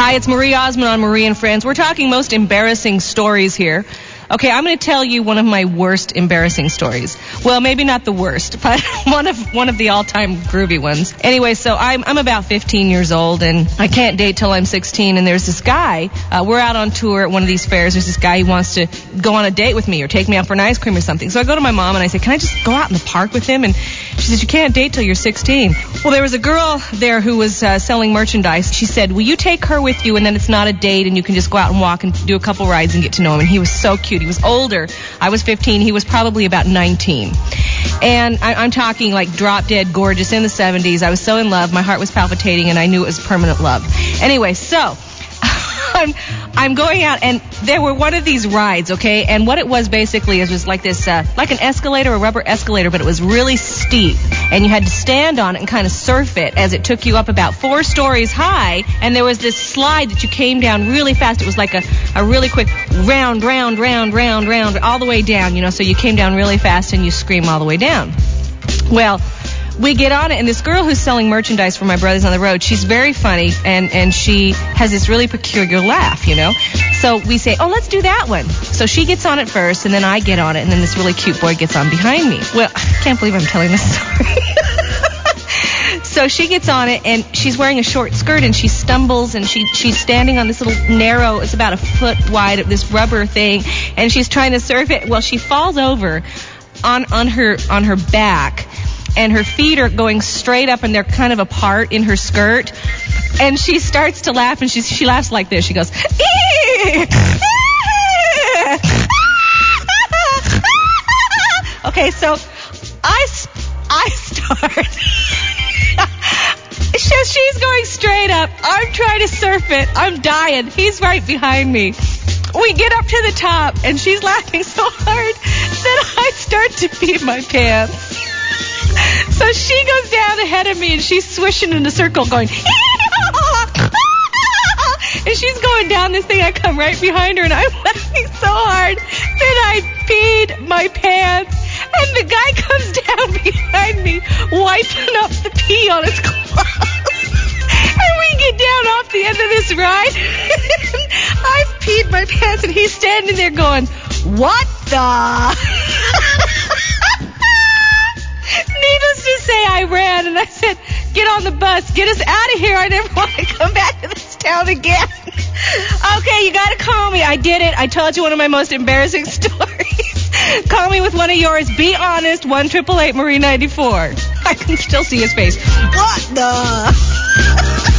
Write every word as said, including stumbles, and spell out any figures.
Hi, it's Marie Osmond on Marie and Friends. We're talking most embarrassing stories here. Okay, I'm going to tell you one of my worst embarrassing stories. Well, maybe not the worst, but one of one of the all-time groovy ones. Anyway, so I'm I'm about fifteen years old, and I can't date till I'm sixteen, and there's this guy. Uh, we're out on tour at one of these fairs. There's this guy who wants to go on a date with me or take me out for an ice cream or something. So I go to my mom, and I say, can I just go out in the park with him? And she says, you can't date till you're sixteen. Well, there was a girl there who was uh, selling merchandise. She said, will you take her with you, and then it's not a date, and you can just go out and walk and do a couple rides and get to know him. And he was so cute. He was older. I was fifteen. He was probably about nineteen. And I, I'm talking like drop dead gorgeous in the seventies. I was so in love. My heart was palpitating, and I knew it was permanent love. Anyway, so I'm, I'm going out, and there were one of these rides, okay? And what it was basically is was like this, uh, like an escalator, a rubber escalator, but it was really steep. And you had to stand on it and kind of surf it as it took you up about four stories high. And there was this slide that you came down really fast. It was like a, a really quick round, round, round, round, round, all the way down, you know. So you came down really fast and you scream all the way down. Well, we get on it, and this girl who's selling merchandise for my brothers on the road, she's very funny, and, and she has this really peculiar laugh, you know. So we say, oh, let's do that one. So she gets on it first, and then I get on it, and then this really cute boy gets on behind me. Well, I can't believe I'm telling this story. So she gets on it, and she's wearing a short skirt, and she stumbles, and she she's standing on this little narrow, it's about a foot wide, of this rubber thing, and she's trying to surf it. Well, she falls over on, on her on her back, and her feet are going straight up, and they're kind of apart in her skirt. And she starts to laugh, and she she laughs like this. She goes, okay, so I, I start. So she's going straight up. I'm trying to surf it. I'm dying. He's right behind me. We get up to the top, and she's laughing so hard that I start to pee my pants. So she goes down ahead of me, and she's swishing in a circle going, and she's going down this thing. I come right behind her, and I'm laughing so hard that I peed my pants. And the guy comes down behind me, wiping up the pee on his clothes. And we get down off the end of this ride, and I've peed my pants, and he's standing there going, what the... Needless to say, I ran, and I said, get on the bus. Get us out of here. I never want to come back to this town again. Okay, you got to call me. I did it. I told you one of my most embarrassing stories. Call me with one of yours. Be honest. one eight eight eight Marie ninety-four. I can still see his face. What the...